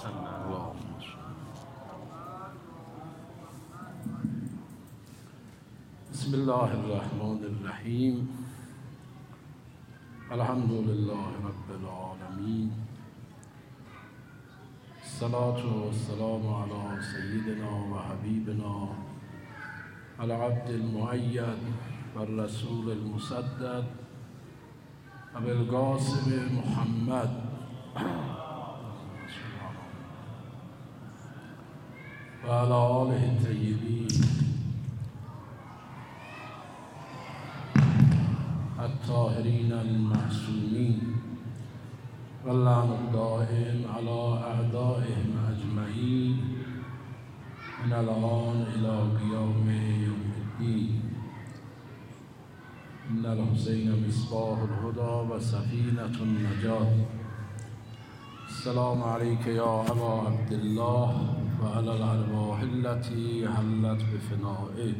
بسم الله الرحمن الرحیم. الحمد لله رب العالمین. الصلاة والسلام على سيدنا وحبيبنا العبد المؤيد والرسول المسدد أبي القاسم محمد وعلى آله الطيبين الطاهرين المعصومين واللعن الدائم على أعدائهم أجمعين من الآن إلى قيام يوم الدين. إن الحسين مصباح الهدى وسفينة النجاة. السلام عليك يا أبا عبد الله وعلى الأرواح التي حلت بفنائك.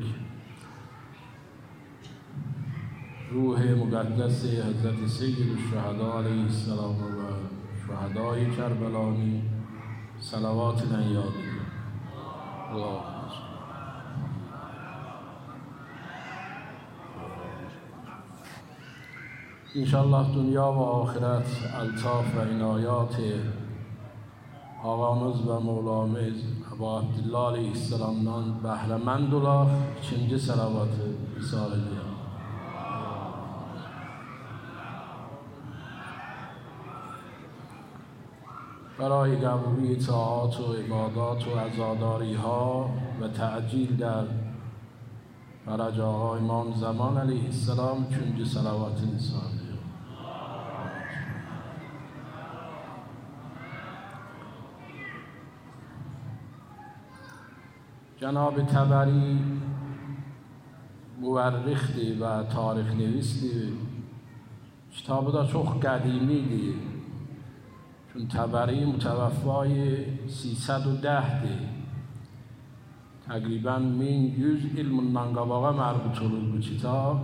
روح مقدس حضرت سید الشهداء علیه السلام و شهدای کربلانی صلوات نیادی. انشاءالله دنیا و آخرت الطاف و عنایات آقامız و مولامız ابا عبدالله علیه السلامdan بهره‌مند olar. İkinci salavatı isar ediyor. برای قبولی طاعات و عبادات و عزاداری ها و تعجیل در فرج آقا امام زمان علیه السلام چونجی صلوات نسانه. جناب طبری مورخی و تاریخ نویسی. کتاب دا çok قدیمی. چون طبری متوفای 310 دی. تقریبا 1100 ilmundan qabağa mərbut olur bu kitab.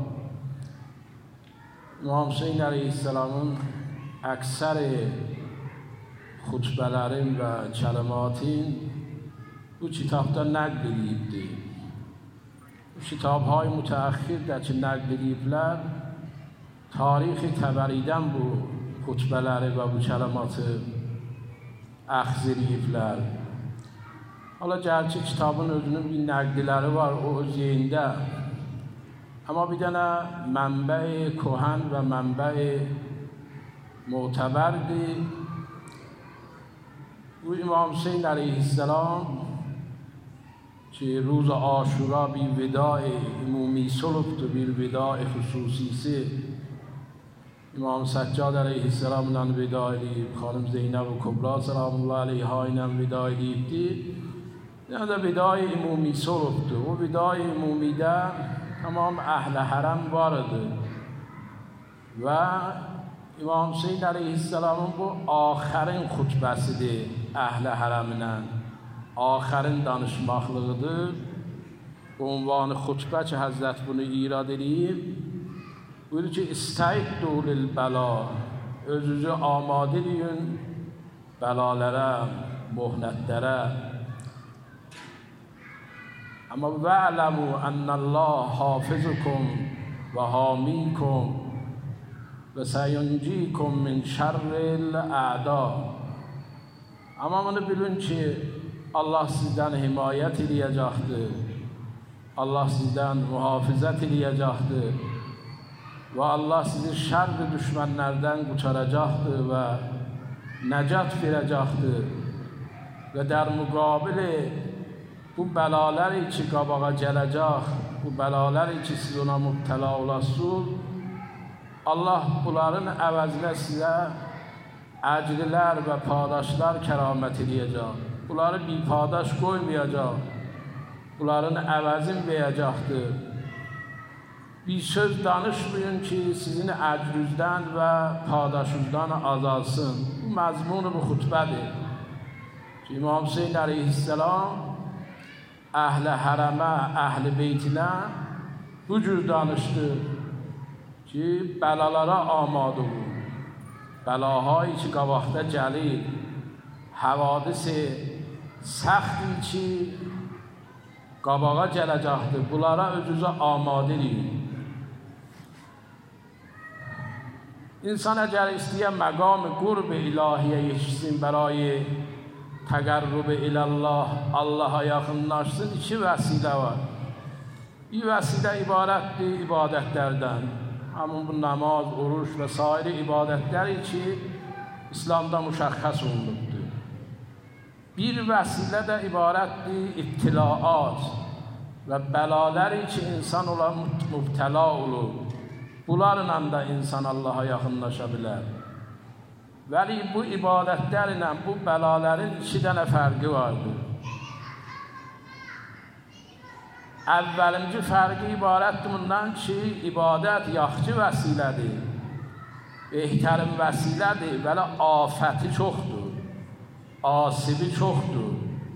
İmam Hüseyin əleyhisselamın əksər xutbələrin və kəlmatin bu kitabda nəql edilibdir. Bu kitabهای mütəəxxir ki nəql ediblər, tarixi Təbəridən bu xutbələri və bu kəlmatı əxz ediblər. Hala gerçi kitabın özünün bir nəqdiləri var o öz yerində. Amma bir dənə mənbə-i kəhən və mənbə-i معتبرdir. Bu İmam Hüseyin əleyhisselam ki روز عاشورا bir وداع عمومی صلحdir, bir وداع خصوصیsi İmam Səccad əleyhisselamla vida edib, xanım Zeynəb Kubra salamullahi aleyha ilə vida edibdir. Yəni də vida-i ümumi sorubdur. O vida-i ümumidə tamam əhl-i hərəm var idi. Və İmam Hüseyin əleyhisselamın bu axərin xutbəsidir əhl-i hərəminə. Axərin danışmaqlığıdır. Bu unvanı xutbə ki Həzrət bunu irad edib. Buyurur ki istəiddu lilbəla, özünüzü amadə edin bəlalərə, möhnətlərə. Amma va'ləmu ennəlləh hafizukum və hamikum və səyuncikum min şərril ə'da. Amma bunu bilin ki Allah sizdən himayət edəcəkdir. Allah sizdən mühafizət edəcəkdir. Və Allah sizi şərr düşmənlərdən qurtaracaqdır və nəcat verəcəkdir. Və در müqabil bu bəlaləri ki qabağa gələcək, bu bəlaləri ki siz ona mübtəla olasınız, Allah bunların əvəzinə sizə əcrilər və padaşlar kəramət edəcək. Bunları bir padaş qoymayacaq. Bunların əvəzin verəcəkdir. Bir söz danışmayın ki sizin əcrünüzdən və padaşınızdan azalsın. Bu məzmunu bu xutbədir. Ki İmam Hüseyin əleyhisselam əhl-i hərəmə, əhl-i beytinə bu cür danışdı ki bəlalara amadə olun. Bəlahayı ki qabaqda gəlir, havadis səxti ki, qabağa gələcəkdir. Bunlara özünüzə amadə edin. İnsan əgər istəyən məqam qurb ilahiyə yetişsin, برای təqərrub ilallah, Allaha yaxınlaşsın, iki vəsilə var. Bir vəsilə ibarətdir ibadətlərdən. Həmin bu namaz, oruç və sair ibadətləri ki, İslamda müşəxəs olunubdur. Bir vəsilə də ibarətdir ibtilaat və bəlaləri ki, insan ola mübtəla olur. Bunlarla da insan Allaha yaxınlaşa bilər. Vəli bu ibadətlərlə bu bəlaların iki dənə fərqi vardır. Əvvəlinci fərqi ibarətdir bundan ki, ibadət yaxşı vəsilədir, ehtərim vəsilədir, vəli afəti çoxdur, asibi çoxdur.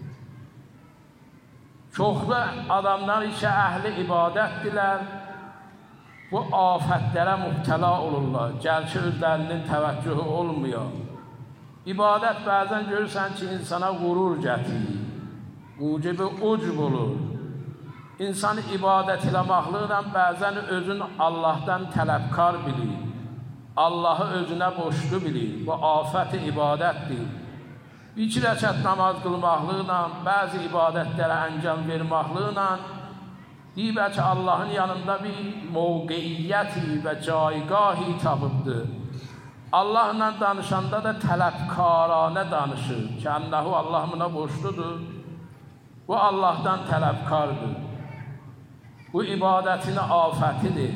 Çoxlu adamlar ki, əhli ibadətdirlər, bu afətlərə mübtəla olurlar, gəlki özlərinin təvəccühü olmuyor. İbadət bəzən görürsən ki, insana qurur gətirir, mucibi ucb olur. İnsan ibadət eləməklə bəzən özün Allahdan tələbkar bilir, Allahı özünə boşlu bilir, bu afət-i ibadətdir. 2 rəkət namaz qılmaqlıqla, bəzi ibadətlərə əncam verməklıqla, deyib ki, Allahın yanında bir mövqeyiyyəti və caygahı tapıbdır. Allahla danışanda da tələbkaranə danışır ki, Ənəhu Allah buna boşludur, bu Allahdan tələbkardır. Bu ibadətin afətidir.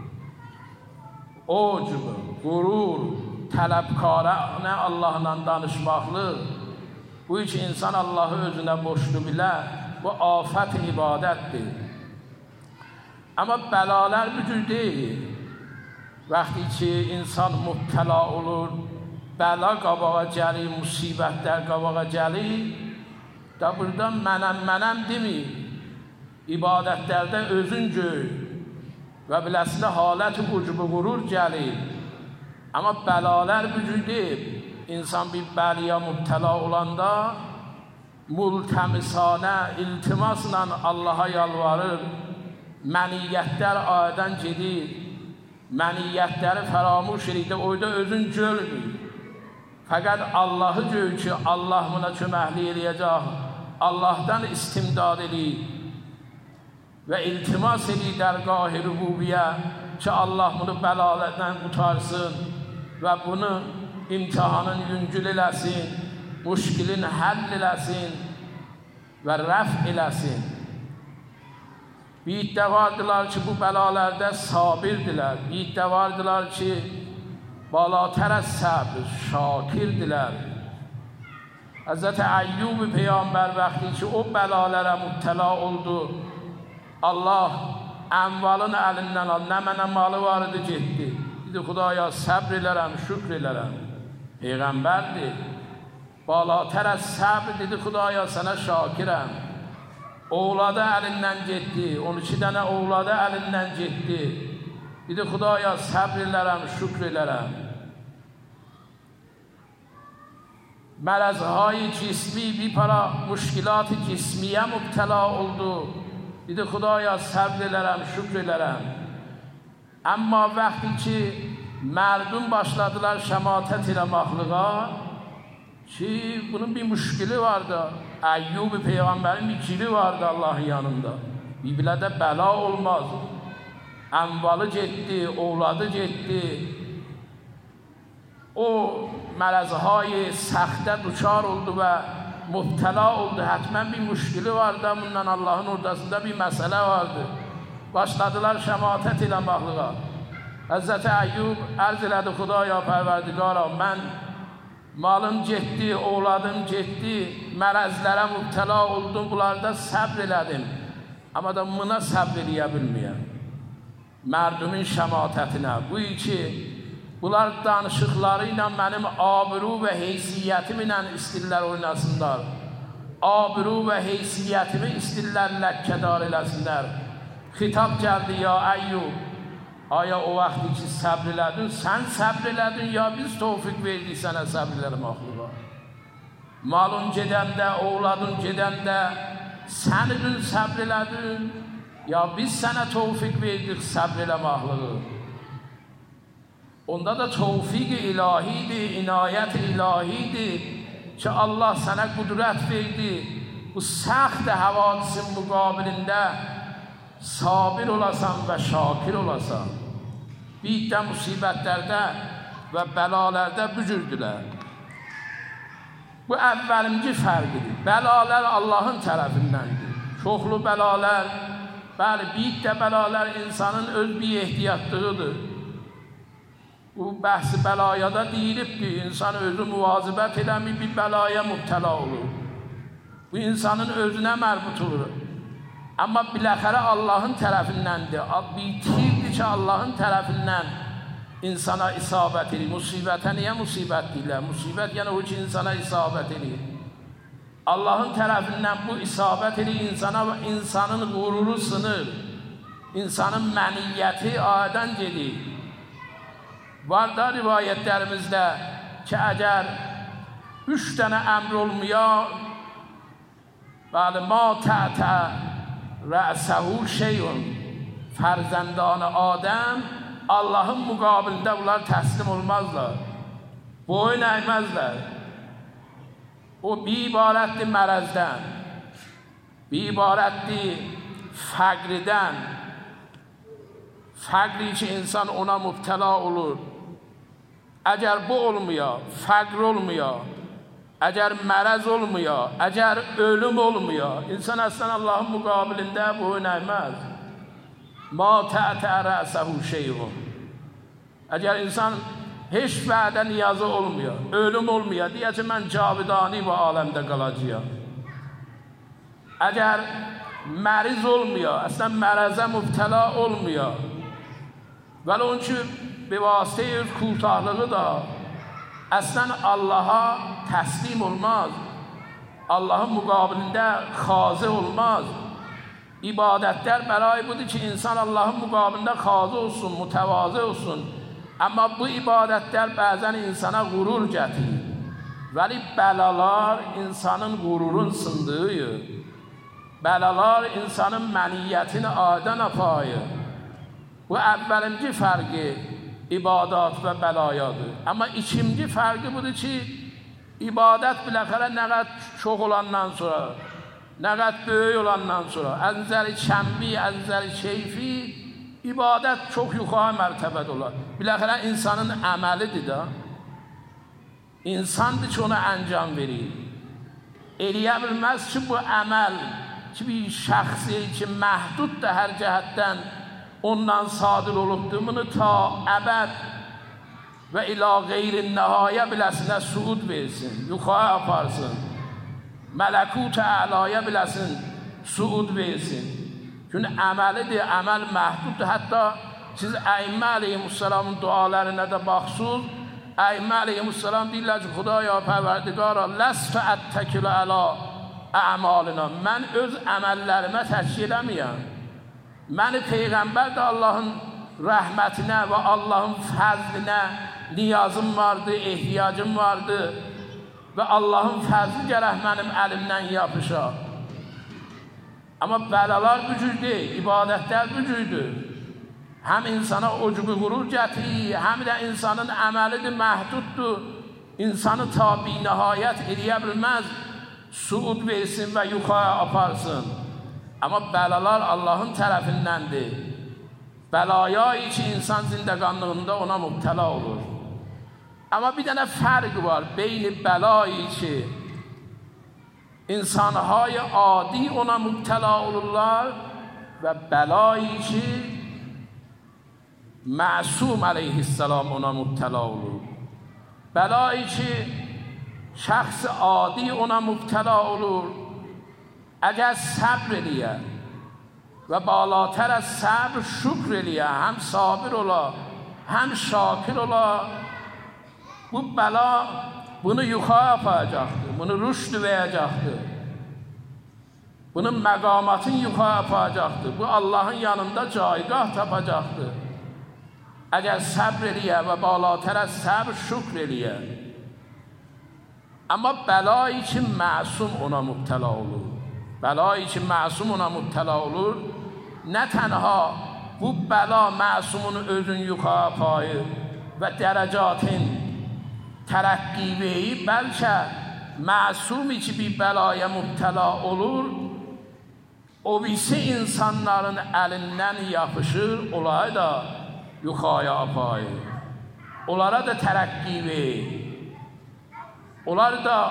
Ucb, qurur, tələbkaranə Allahla danışmaqlıq, bu iki insan Allahı özünə boşlu bilər, bu afət ibadətdir. Amma bəlalər bu cür deyil. Vaxtı ki, insan mübtəla olur, bəla qabağa gəlir, musibətlər qabağa gəlir, da burada mənəm demir. İbadətlərdə özün gör və biləsində halət-i ucb qurur gəlir. Amma bəlalər bu cür deyil. İnsan bir bəliyə mübtəla olanda multəmisanə, iltimasla Allaha yalvarır, məniyyətlər ayədən gedir, məniyyətləri fəramuş edir, orada özün görmür. Fəqət Allahı gör ki, Allah buna köməkli eləyəcək, Allahdan istimdad edir və iltimas edir dərgah-ı rububiyyə ki, Allah bunu bəlalərdən qutarsın və bunu imtihanın yüngül eləsin, müşkilin həll eləsin və rəf eləsin. Bir iddia vardılar ki, bu bəlalərdə sabirdirlər. Bir iddia vardılar ki, balatər əs-səbr, şakirdirlər. Həzrət Əyyub Peyğəmbər vaxtı ki, o bəlalərə mübtəla oldu, Allah əmvalın əlindən al, nə mənə malı var idi, getdi. Dedi, Xudaya səbr elərəm, şükr elərəm. Peyğəmbərdir. Balatər əs-səbr dedi, Xudaya sənə şakirəm. Oğladı əlindən getdi, 12 dənə oğladı əlindən getdi. Dedi, Xudaya səbr elərəm, şükr elərəm. Mərəzهای cismi, bir para müşkilat cismiyə mübtəla oldu. Dedi, Xudaya səbr elərəm, şükr elərəm. Amma vaxtı ki, mərdum başladılar şəmatət eləməklığa ki, bunun bir müşkili vardı. Əyyub Peyğəmbərin bir kili vardı Allahın yanında. Biblidə bəla olmaz. Əmvalı getdi, oğladı getdi. O mərəzهای səxtə duçar oldu və mübtəla oldu. Hətmən bir müşkili vardı. Bundan Allahın ordasında bir məsələ vardı. Başladılar şəmatət eləməklığa. Həzrəti Əyyub ərz elədi, Xudaya pərverdigara, mən malım getdi, oğladım getdi, mərəzlərə mübtəla oldum, bunlarda səbr elədim. Amma da buna səbr eləyə bilməyəm. Mərdumin şəmatətinə. Bu iki, bunlar danışıqları ilə mənim abru və heysiyyətimi ilə istirlər oynasınlar. Abru və heysiyyətimi istirlər ləkkədar eləsinlər. Xitab gəldi, ya Əyyub, aya o vaxtı ki səbr elədin, sən səbr elədin, ya biz tövfiq verdik sənə səbr eləməkliğa. malın gedəndə, ovladın gedəndə sən idin səbr elədin, ya biz sənə tövfiq verdik səbr eləməklığı. Onda da tövfiq-i ilahidir, inayət ilahidir ki, Allah sənə qüdrət verdi. Bu səxt həvadisin müqabilində sabir olasan və şakir olasan. Bitdə musibətlərdə və bəlalərdə bücürdülər. Bu əvvəlinci fərqidir. Bəlalər Allahın tərəfindəndir. Çoxlu bəlalər, bəli, bitdə bəlalər insanın öz bir ehtiyatlığıdır. Bu bəhs-i bəlayada deyilib ki, insan özü müvazibət eləmir, bir bəlaya mübtəla olur. Bu insanın özünə mərbut olur. Amma biləxərə Allahın tərəfindəndir. Bitirdir ki, Allahın tərəfindən insana isabət edir. Musibətə niyə musibət deyirlər? Musibət yəni o ki, insana isabət edir. Allahın tərəfindən bu isabət edir insana və insanın qururu sınır. İnsanın məniyyəti adən gedir. Var da rivayətlərimizdə ki, əgər 3 dənə əmr olmaya, bəli, ma tə'tə rə'səhu şeyun, fərzəndanı Adəm, Allahın müqabilində bunlar təslim olmazlar, boyun əyməzlər. O bir ibarətdir mərəzdən, bir ibarətdir fəqridən, fəqri ki, insan ona mübtəla olur. Əgər bu olmuya, fəqr olmuya, əgər mərəz olmuya, əgər ölüm olmuya, insan əslən Allahın müqabilində boyun əyməz. Ma tə'tə rə'səhu şeyun. Əgər insan heç vədə niyazı olmuya, ölüm olmuya, deyə ki, mən cavidani bu aləmdə qalacağam. Əgər məriz olmuya, əslən mərəzə mübtəla olmuya, vəli onun ki, bivasitə öz kurtarlığı da əslən Allaha təslim olmaz, Allahın müqabilində xazı olmaz. İbadətlər bərai budur ki, insan Allahın müqabilində xazı olsun, mütəvazı olsun. Amma bu ibadətlər bəzən insana qurur gətirir. Vəli bəlalar insanın qururun sındığıdır. Bəlalar insanın məniyyətini adən apayır. Bu əvvəlinci fərqi ibadat və bəlayadır. Amma ikinci fərqi budur ki, ibadət biləxərə nə qədər çox olandan sonra, nə qədər böyük olandan sonra, əzəri kəmbi, əzəri keyfi, ibadət çox yuxarı mərtəbədə olar. Biləxərə insanın əməlidir da. İnsandır ki, ona əncam verir. Eləyə bilməz ki, bu əməl ki, bir şəxsi ki, məhduddur hər cəhətdən, ondan sadir olubdur, bunu ta əbəd və ilə qeyri nəhayə biləsinə suud versin, yuxarı aparsın, mələkut-i əlaya biləsin, suud versin. Çünki əməlidir, əməl məhduddur. Hətta siz əimmə əleyhissalamın dualarına da baxsınız, əimmə əleyhissalam deyirlər ki, Xudaya pərverdigara, ləstə ət-təkilə əla əmalina, mən öz əməllərimə təşkil eləməyəm. Məni Peyğəmbər də Allahın rəhmətinə və Allahın fəzlinə niyazım vardı, ehtiyacım vardı və Allahın fəzli gərək mənim əlimdən yapışa. Amma bəlalar bücürdür, ibadətlər bücürdür. Həm insana ucubu qurur gətirir, həm də insanın əməlidir, məhduddur. İnsanı ta binəhayət eləyə bilməz, suud versin və yuxarı aparsın. Amma bəlalar Allahın tərəfindəndir. Bəlayayı ki, insan zindəqanlığında ona mübtəla olur. Amma bir dənə fərq var beyni bəlayı ki, insanhay adi ona mübtəla olurlar və bəlayı ki, məsum əleyhissalam ona mübtəla olur. Bəlayı ki, şəxs adi ona mübtəla olur. Əgər səbr eləyə və balatər az səbr şükr eləyə, həm sabir ola, həm şakir ola, bu bəla bunu yuxarı apacaqdır, bunu rüşd verəcəkdir, bunun məqamatın yuxarı apacaqdır, bu Allahın yanında caygah tapacaqdır. Əgər səbr eləyə və balatər az səbr şükr eləyə. اما بلایی که معصوم اونا مبتلا olur. بلایی که معصوم اونا مبتلا olur نه تنها bu bela masumun özün yukarı payı ve derecatın terakki veyi belki masum içi bir belaya müptela olur, o birisi insanların elinden yapışır, onları da yukarıya apayır. Onlara da terakki veyi, onları da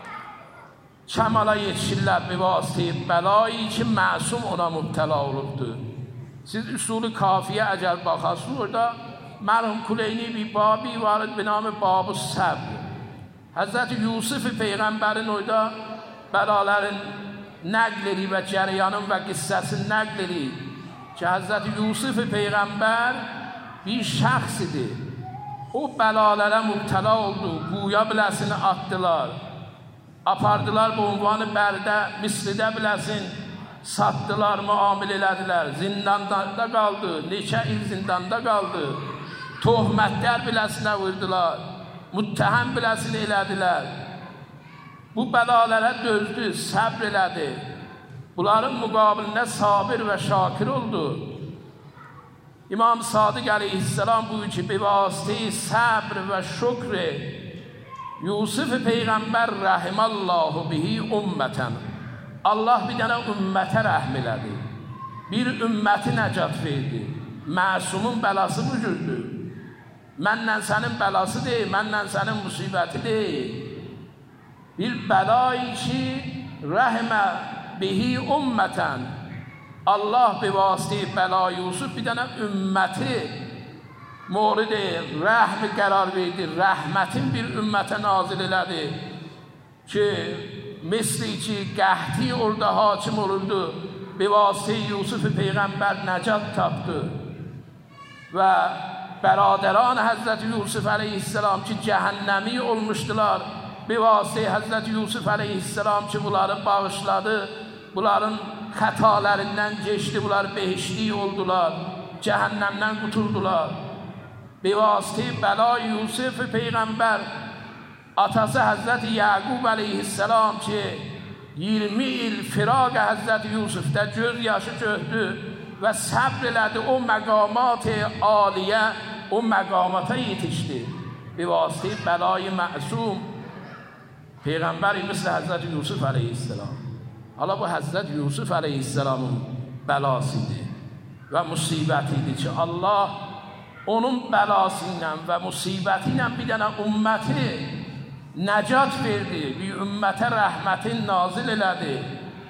kemala yetişirler bir vasıtayı belayı ki masum ona müptela olurdu. Siz usulü kafiye eğer bakarsınız orada merhum Kuleyni bir babi var be name Bab-ı Sabr. Hazreti Yusuf peygamberin orada belaların nəqleri ve cereyanın ve kıssasının nəqleri ki Hazreti Yusuf peygamber bir şahs idi. O belalara müptela oldu. Güya bilesini attılar. Apardılar bu unvanı bərdə, Misri'de bilesin. Sattılar, muamele elədilər. Zindanda kaldı. Neçə il zindanda kaldı. Tohmətlər biləsinə vurdular. Muttəhəm biləsini elədilər. Bu bəlalara dözdü, səbr elədi. Bunların müqabilində sabir və şakir oldu. İmam Sadiq aleyhisselam buyur ki, bir vasıtə səbr və şükr Yusuf peygamber rahimallahu bihi ümmeten. Allah bir tane ümmete rəhm elədi. Bir ümməti nəcat verdi. Masumun belası bu cürdür. Məndən sənin belası deyil, məndən sənin musibəti deyil. Bir belayı ki rəhmə bihi ümmeten. Allah bir vasıtə bela Yusuf bir tane ümməti mورد رحم قرار verdi. Rəhmətin bir ümmətə nazil elədi ki misli ki qəhti orada hakim olurdu. Bir vasıtə Yusuf peygamber nəcat tapdı və beraderan Hazreti Yusuf aleyhisselam ki cəhənnəmi olmuşdular. Bir vasıtə Hazreti Yusuf aleyhisselam ki bunları bağışladı, bunların xətalərindən geçti, bunlar behiştli oldular, cəhənnəmdən qutuldular. Bir vasıtə bela Yusuf peygamber atası Hazreti Yaqub aleyhisselam ki 20 il firaq Hazreti Yusuf'da göz yaşı gördü ve sabr elədi, o məqamat-ı aliyə o məqamata yetişdi. Bir vasıtə belayı məsum peygamberi مثل Hazreti Yusuf aleyhisselam. Hala bu Hazreti Yusuf aleyhisselamın belasıydı ve musibetiydi ki Allah onun belasıyla ve musibetiyle bir tane ümmeti necat verdi. Bir ümmete rahmetin nazil elədi.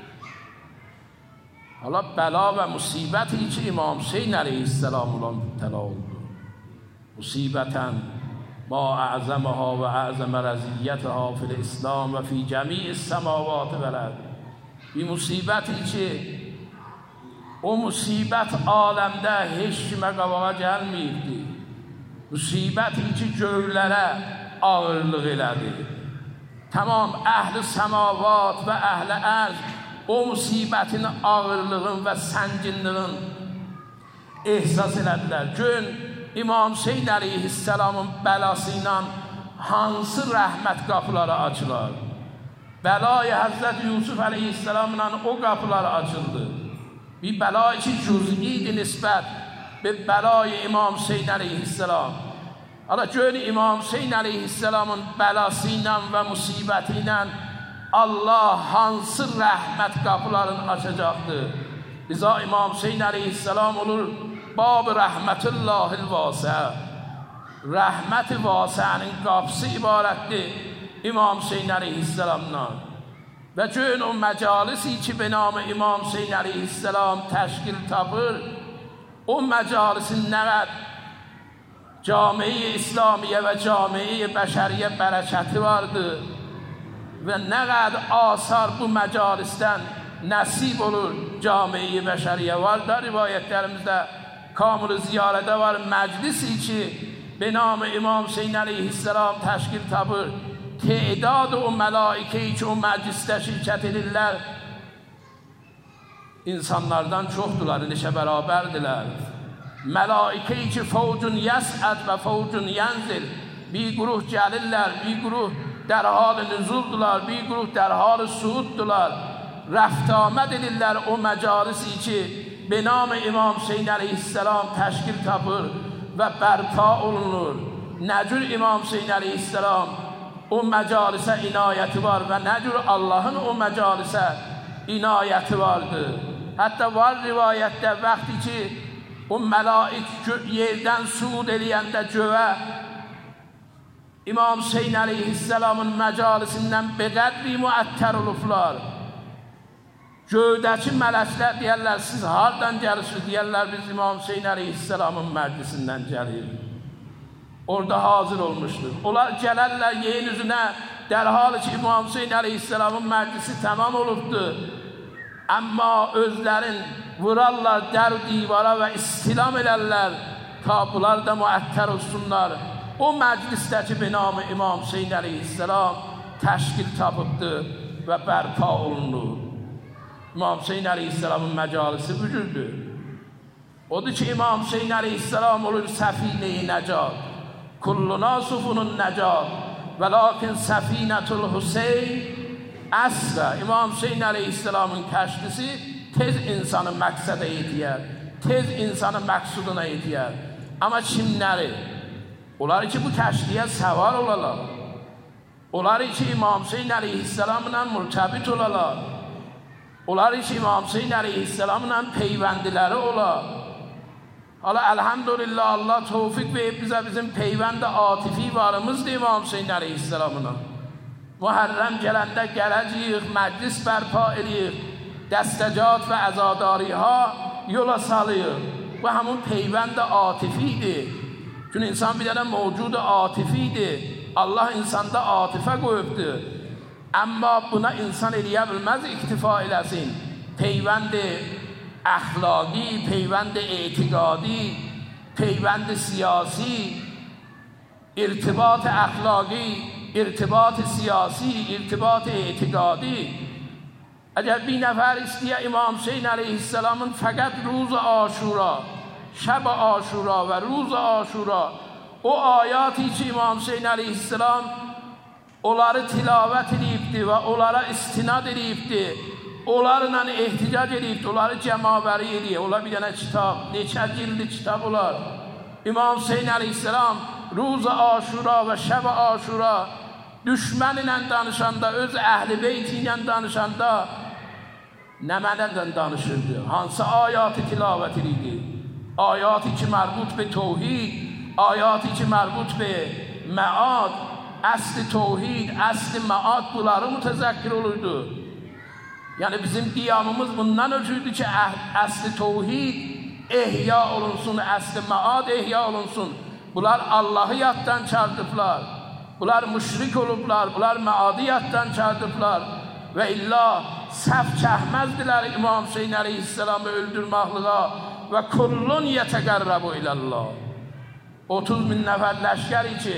Hala bela ve musibeti ki İmam Hüseyin aleyhisselam olan müptela oldu. Musibeten ma a'zamaha ve a'zama raziyetaha fil İslam ve fi cemi'i semavat veled. Bir musibeti ki o musibət aləmdə heç kimə qabağa gəlməyibdi. Musibət ki göylərə ağırlıq elədi. Tamam əhl-i səmavat və əhl-i ərz o musibətin ağırlığın və sənginliğin ehsas elədilər. Gün İmam Hüseyin aleyhisselamın bəlası ilə hansı rəhmət qapıları açılar? Bəlayı Hazreti Yusuf aleyhisselamla o qapıları açıldı. Bir belayı ki cüz'iydi nispet به بلای امام حسین علیه السلام. حالا جون امام حسین علیه السلامın belasıyla ve musibetiyle Allah hansı rahmet kapılarını açacaktı. Biza İmam Hüseyin aleyhisselam olur bab rahmetullahil vasi'a. Rahmet-i vasi'nin kapısı ibarettir İmam Hüseyin aleyhisselamdan. Ve cün o mecalisi ki be namı İmam Hüseyin aleyhisselam teşkil tapır, o mecalisin ne cami-i İslamiye ve cami-i beşeriye bereketi vardı ve ne kadar asar bu mecalisten nasip olur cami-i beşeriye var da rivayetlerimizde kamil ziyarete var meclisi ki be namı İmam Hüseyin aleyhisselam teşkil tapır. تعداد o melaike ki o mecliste şirket edirlər insanlardan çoxdular, neçə bərabərdirlər. Melaike ki fevcun yes'ad ve fevcun yenzil, bir gruh gəlirlər, bir gruh در حال nüzuldular, bir qrup در حال suuddular. رفت آمد edirlər o məcalisi ki, به نام İmam Hüseyin əleyhissalam təşkil tapır və bərpa olunur. Nəcür İmam Hüseyin əleyhissalam o məcalisə inayəti var və nəcür Allahın o məcalisə inayəti vardır. Hətta var rivayətdə vaxtı ki, o mələik yerdən suud eləyəndə göyə İmam Hüseyin əleyhissalamın məcalisindən beqədri müəttər olublar. Göydəki mələklər deyərlər, siz hardan gəlirsiniz? Deyərlər, biz İmam Hüseyin əleyhissalamın məclisindən gəlir. Orada hazır olmuşdur. Onlar gələrlər yerin üzünə, dərhal ki İmam Hüseyin əleyhissalamın məclisi tamam olubdur. Amma özlərin vurarlar dər divara və istilam elərlər, ta bunlar da müəttər olsunlar. O məclisdəki binamı İmam Hüseyin əleyhissalam təşkil tapıbdır və bərpa olunur. İmam Hüseyin əleyhissalamın məcalisi bu cürdür. Odur ki İmam Hüseyin əleyhissalam olur səfine-i nəcat. Kulluna sufunun nəcat və lakin səfinətul Hüseyin əsrə. İmam Hüseyin əleyhissalamın kəşfisi tez insanı məqsədə yetiyər, tez insanı məqsuduna yetiyər. Amma kimləri? Onlar ki bu kəşfiyə səvar olalar. Onlar ki İmam Hüseyin əleyhissalamla mürtəbit olalar. Onlar ki İmam Hüseyin əleyhissalamla peyvəndiləri olar. Hala elhamdülillah Allah tevfik verib bizə bizim peyvənd atifi varımızdır İmam Hüseyin əleyhissalamla. Muharrem gələndə gələcəyik, məclis bərpa eləyik, dəstəcat və əzadariha yola salıyıq. Bu həmin peyvənd atifidir. Çünki insan bir dənə mövcud atifidir. Allah insanda atifə qoyubdur. Amma buna insan eləyə bilməz, iktifa eləsin. Peyvənd əxlaqi, peyvənd etiqadi, peyvənd siyasi, irtibat əxlaqi, irtibat siyasi, irtibat etiqadi. Əgər bir nəfər istəyə İmam Hüseyin əleyhissalamın fəqət روز Aşura, şəb Aşura və روز Aşura o ayati ki İmam Hüseyin əleyhissalam onları tilavət edibdir və onlara istinad edibdir, onlarla ehticac edibdir, onları cəmabəri edir. Onlar bir dənə kitab, neçə cildi kitab olar. İmam Hüseyin əleyhissalam روز Aşura və şəb Aşura düşmən ilə danışanda, öz əhl-i beyt ilə danışanda nə mənədən danışırdı? Hansı ayatı tilavət edirdi? Ayatı ki mərbut be tevhid, ayatı ki mərbut be məad, əsl-i tevhid, əsl-i məad bunları mütəzəkkir olurdu. Yəni bizim qiyamımız bundan ötürdü ki əsl-i tevhid ehya olunsun, əsl-i məad ehya olunsun. Bunlar Allah'ı yaddan çardıblar. Bunlar müşrik olublar, bunlar məadi yaddan çardıblar. Və illa səhv çəkməzdilər İmam Hüseyin əleyhissalamı öldürməklığa və kullun yetəqərrəbu iləllah. 30.000 nəfər ləşkəri ki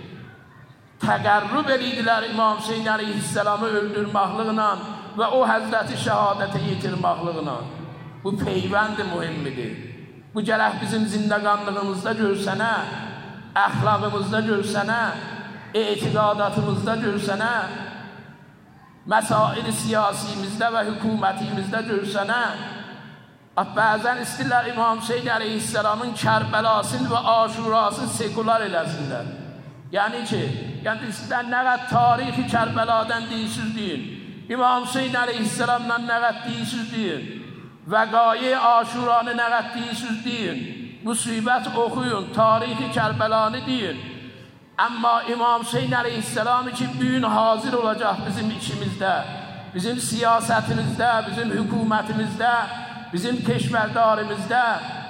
təqərrüb edildilər İmam Hüseyin əleyhissalamı öldürməklıqla və o həzrəti şəhadətə yetirməklıqla. Bu peyvənd mühimmidir. Bu gərək bizim zindəqanlığımızda görsənə, əxlaqımızda görsənə, etiqadatımızda görsənə, məsail siyasimizdə və hökumətimizdə görsənə. Bəzən istəyirlər İmam Hüseyin əleyhissalamın Kərbəlasını və Aşurasını sekular eləsinlər. Yəni ki, istəyirlər nə qədər tarixi Kərbəladan deyisiz deyin, İmam Hüseyin əleyhissalamla nə qədər deyisiz deyin, vəqai Aşuranı nə qədər deyisiz deyin, müsibət oxuyun, tarixi Kərbəlanı deyin. Amma İmam Hüseyin əleyhissalam ki bugün hazır olacaq bizim içimizdə, bizim siyasetimizdə, bizim hükümətimizdə, bizim keşverdarimizdə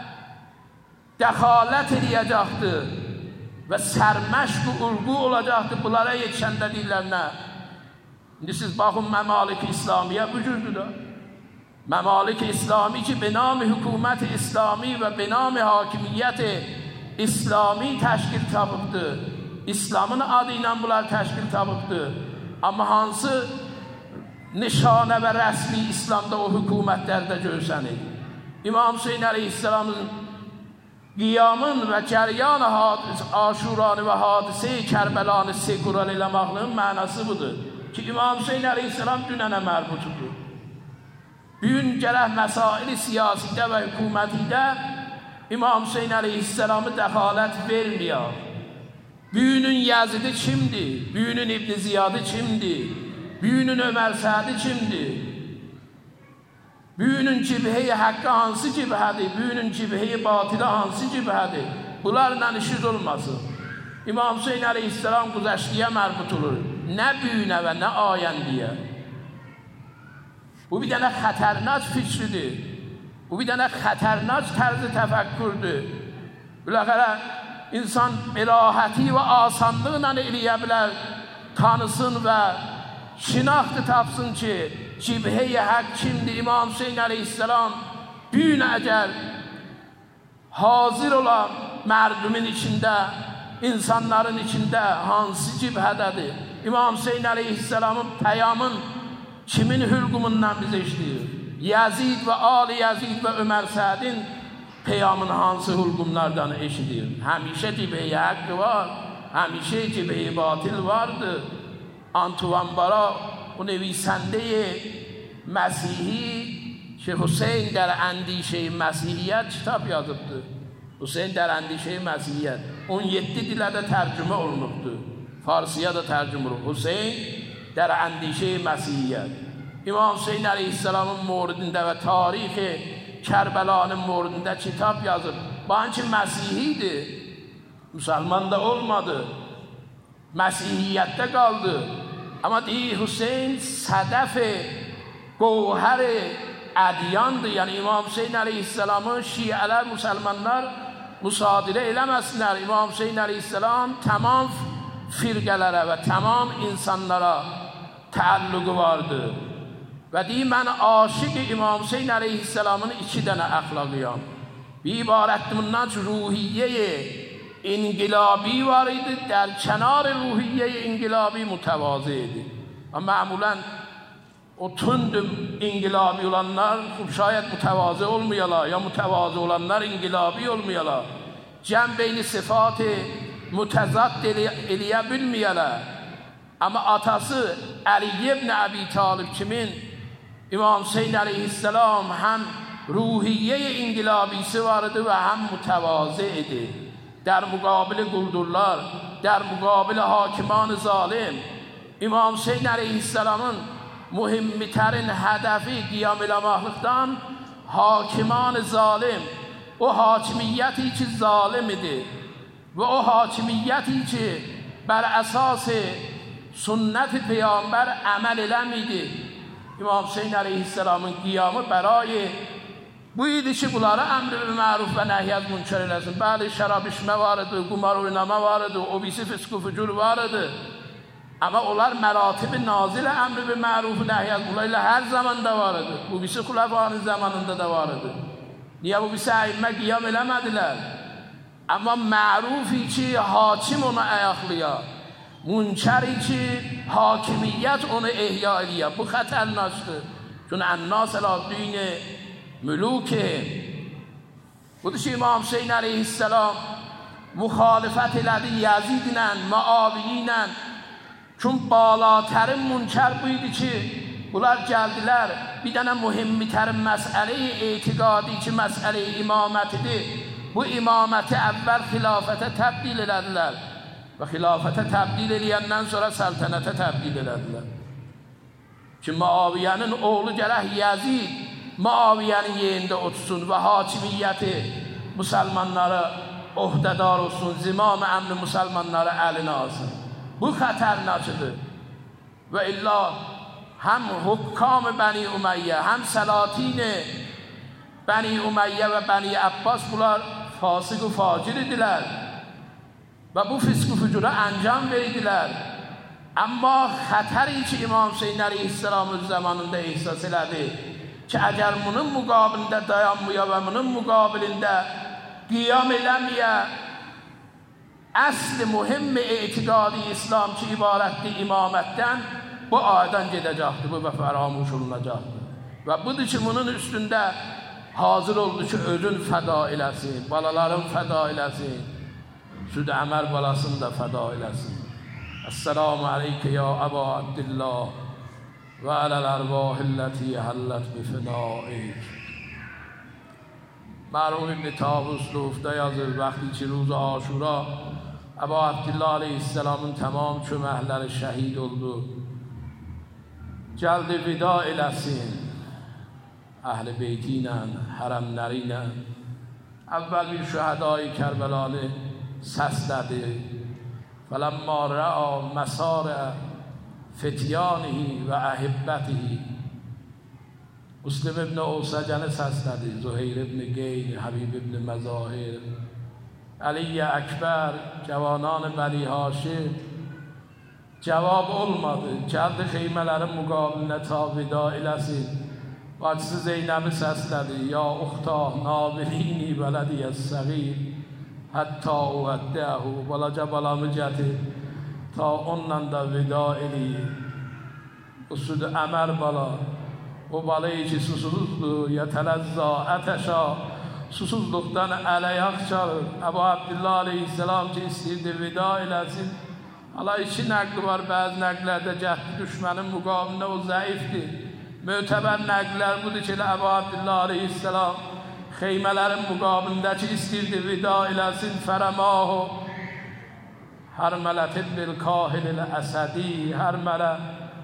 dəxalət edəcəkdir və sərməşq urğu olacaqdır. Bunlara yetişəndə deyirlər nə? İndi siz baxın Məmalik-i İslamiyə bu cürdür da. Məmalik-i İslami ki benam-ı hükümət-i İslami və benam-ı hakimiyyət-i İslami təşkil tapıbdır. İslamın adı ilə bunlar təşkil tapıbdır. Amma hansı nişanə və rəsmi İslamda o hükümətlərdə görsənir? İmam Hüseyin əleyhissalamın qiyamın və cəryan aşuranı və hadisə-i Kərbəlanı sekural eləmaqlığın mənası budur ki, İmam Hüseyin əleyhissalam dünənə mərbutudur. Bugün gərək məsail-i siyasidə və hükümətidə İmam Hüseyin əleyhissalamı dəxalət verməyək. Bugünün Yazidi kimdir? Bugünün İbn Ziyadı kimdir? Bugünün Ömər Sədi kimdir? Bugünün cibhəyi haqqı hansı cibhədir? Bugünün cibhəyi batılı hansı cibhədir? Bunlarla işiniz olmasın. İmam Hüseyin əleyhissalam güzəştiyə mərbut olur. Nə büyünə və nə ayəndiyə. Bu bir dənə xətərnac fikridir. Bu bir dənə xətərnac tərzi təfəkkürdür. Biləxərə insan bəlahəti və asanlıqla eləyə bilər, tanısın və şinaxtı tapsın ki, cibhəyi haqq kimdir? İmam Hüseyin əleyhissalam büyünə əgər hazır olan mərdumin içində, insanların içində hansı cibhədədir? İmam Hüseyin əleyhissalamın pəyamın kimin hülqumundan bizə işləyir? Yazid və Ali Yazid və Ömər Sədin peyamın hansı hülqumlardan eşidir? Həmişə cibhəyi haqqı var, həmişə cibhəyi batil vardır. Antoine Bara, o نویسنده مسیحی که حسین در اندیشه مسیحیت کتاب yazıbdı. Hüseyin در اندیشه مسیحیت. 17 dilə də tərcümə olunubdur. Farsiya da tərcümə olunub. Hüseyin در اندیشه مسیحیت. İmam Hüseyin əleyhissalamın موردində və tarixi Kərbəlanın موردində kitab yazıb. Banki Məsihiydi. Müsəlman da olmadı. Məsihiyətdə qaldı. Amma deyir Hüseyin sədəf gövhər ədyandır. Yəni İmam Hüseyin əleyhissalamı şiələr, müsəlmanlar müsadirə eləməsinlər. İmam Hüseyin əleyhissalam tamam firqələrə və tamam insanlara təalluqu vardır. Və deyir, mən aşiq İmam Hüseyin əleyhissalamın 2 dənə əxlaqıyam. Bir ibarətdir bundan ki, ruhiyyə inqilabi var idi, در کنار روحیه inqilabi mütəvazı idi. Ama معمولا o tünd inqilabi olanlar şayet mütəvazı olmayalar, ya mütəvazı olanlar inqilabi olmayalar. Cəm beyni sıfatı mütəzad eləyə bilməyələr. Ama atası Ali ibn Abi Talib kimin İmam Hüseyin əleyhissalam həm ruhiyyə inqilabisi var idi və həm mütəvazı idi. در مقابل قلدرlar, در مقابل حاکمان ظالم İmam Hüseyin əleyhissalamın mühimmitərin hədəfi qiyam eləməklikdən hakiman zalim, o hakimiyyəti ki zalim idi və o hakimiyyəti ki bər əsas sünnət-i Peyğəmbər əməl eləmidi. İmam Hüseyin əleyhissalamın qiyamı bərayı bu idi ki, bunlara əmr və məruf və nəhiyyət münkər eləsin. Bəli, şərab içmə var idi, qumar oynama var idi, o birisi fisq-u fücur var idi. Amma onlar məratib-i nazil əmr və məruf və nəhiyyət bunlarla hər zamanda var idi. Bu birisi xulafanın zamanında da var idi. Niyə bu birisi əyimmə qiyam eləmədilər? Amma mərufi ki, hakim onu əyaqlıya, münkəri ki, hakimiyyət onu ehya eləyə. Bu xətərnaşdır. Çünki ənnas əl-dین mülûke. Budur ki, İmam Hüseyin əleyhissalam müxalifət elədi Yazid ilə, Muaviyə ilə. Çünki balatərin münkər bu idi ki, bunlar gəldilər, bir dənə mühimmitərin məsələ-i etiqadi ki, məsələ-i imamətidir. Bu imaməti əvvəl xilafətə təbdil elədilər və xilafətə təbdil eləyəndən sonra səltənətə təbdil elədilər. Ki, Muaviyənin oğlu gərək Yazid Muaviyənin yerində otursun və hakimiyyəti müsəlmanlara ohdədar olsun, zimam-ı əmri müsəlmanlara əlinə alsın. Bu xətərnaçıdır. Və illa həm hukkam Bəni Umeyyə, həm Səlatin Bəni Umeyyə və Bəni Abbas bunlar fasıq və facir idilər və bu fisq-u fücura əncam verdilər. Amma xətəri ki, İmam Hüseyin əleyhissalam öz zamanında ehsas elədi ki, əgər bunun müqabilində dayanmaya və bunun müqabilində qiyam eləməyə əsl mühim etiqadi İslam ki, ibarətdir imamətdən, bu aydan gedəcəkdir, bu və fəramuş olunacaqdır. Və budur ki, bunun üstündə hazır oldu ki özün fəda eləsin, balaların fəda eləsin, Süd Əmər balasını da fəda eləsin. Esselamu aleykə ya Əba Abdillah və aləl ərvahilləti həllət bifinaik. Mərhum İbn Tavus Luf'da yazır, vəqti ki روز Aşura Əba Abdillah aleyhisselamın tamam köməkləri şəhid oldu. Gəldi vida eləsin əhl-i beyti ilə, hərəmləri ilə. Əvvəl bir şəhədai Kərbəlanı səslədi. فَلَمَّا رَأَى مَسَارَ فِتْيَانِهِ وَأَحِبَّتِهِ. Müslim ibn Osəcəni səslədi. Zuheyr ibn Qeyn, Habib ibn Məzahir, Əliyə Əkbər, cavanان Bəli Haşim. Cavab olmadı. Gəldi xeymələrin müqabilində ta vida eləsin. Bacısı Zeynəbi səslədi. Ya uxta nabilini vələdiyyə səğir. Hətta uvəddəhu. Balaca balamı gətir. Ta onunla da vida eləyir. O Süd Əmər bala. O balayı ki susuzdur. Yətələzza ətəşa. Susuzluqdan ələyaq çalır. Əbu Abdillah aleyhisselam ki istəyirdi vida eləsin. Hala iki nəqli var, bəzi nəqlərdə cəhdi düşmənin müqabilində o zəifdir. Mötəbər nəqlər budur ki, Əbu Abdillah aleyhisselam xeymələrin müqabilində ki istəyirdi vida eləsin. Fərəmahu hərmələtin bil kahilil əsədi. Hərmələ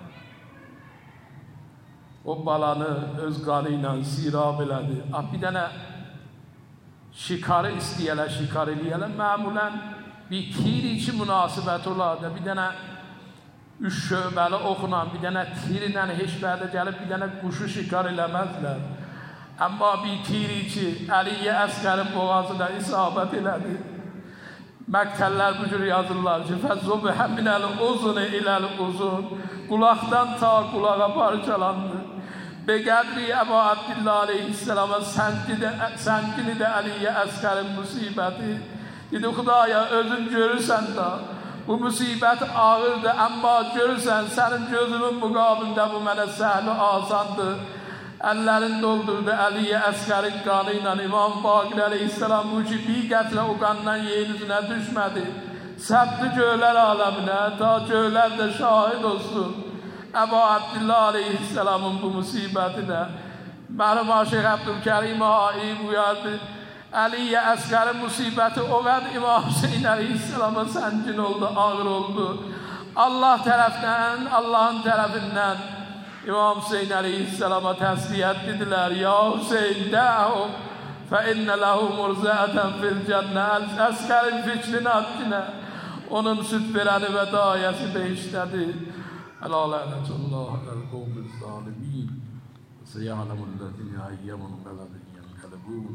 o balanı öz qanı ilə sirab elədi. Bir dənə şikarı istəyələr, şikar eləyələr. Məmulən bir tiri ki münasibət olardı. Bir dənə üç şöbəli oxunan, bir dənə tirlə heç bərdə gəlib, bir dənə quşu şikar eləməzlər. Amma bir tiri ki Əliyə Əsqərin boğazına isabət elədi. Məktəllər bu cür yazırlar ki, fəzzubhə minəl uzun iləl uzun. Qulaqdan ta qulağa parçalandı. Beqədri Əbu Abdillah aleyhisselama səngini də Əliyə Əsqərin musibəti. Dedi, Xudaya özün görürsən da, bu musibət ağırdır, amma görürsən, sənin gözünün müqabilində bu mənə səhli asandır. Əllərin doldurdu Əliyə Əsqərin qanı ilə. İmam Baqir aleyhisselam bu ki bir qətrə o qandan yerin üzünə düşmədi. Səbdi göylər aləminə, ta göylər də şahid olsun. Əbu Abdillah aleyhisselamın bu musibətinə. Mərhum Şeyx Əbdülkərim Ai buyurdu. Əliyə Əsqərin musibəti o qədər İmam Hüseyin aleyhisselama səngin oldu, ağır oldu. Allah tərəfdən, Allahın tərəfindən İmam Hüseyin aleyhisselama təsliyyət dedilər. Ya Hüseyin dəhu fə innə ləhu murzəətən fil cənnə. Əsqərin fikrini atdinə. Onun süt verəni və dayəsi beşdədi. Ələ lənətullah əl-qovl-i zalimin. Seyələmullezine əyyəmun qələbin yənqəlibun.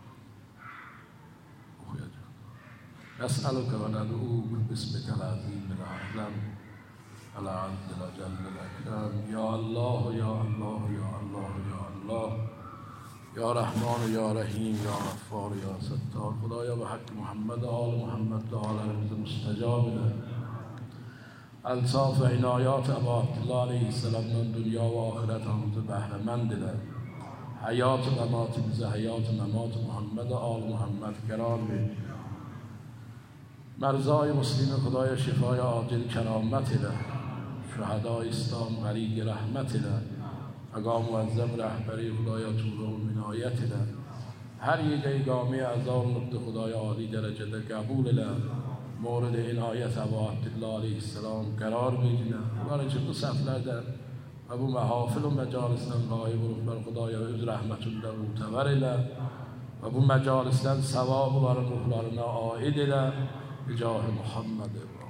نسألك وندعوك باسمك العظيم الأعلم العز الأجل الأكرم. يا الله يا الله يا الله يا الله يا رحمن يا رحيم يا غفار يا ستار. خدایا به حق محمد آل محمد تعالی رمز مستجاب له. الطاف عنایات ابا عبدالله علیه السلام من دنیا و آخرت آموز بهره مند له. حیات و ممات bize حیات و ممات محمد آل محمد قرار بده. مرزای مسلم خدای شفای عاجل کرامت ده. شهدای اسلام غریق رحمت ده. اقام معظم رهبری خدای طول و منایت ده. هر یک اقامه از آن نقد خدای عالی درجه ده قبول ده. مورد عنایت ابا عبدالله علیه السلام قرار بگیره. برای چه سفرده و bu محافل و مجالسden غایب olup bər Xudaya öz rəhmətində mütəvər elə və bu məcalisdən savabların ruhlarına aid elə. بجاه محمد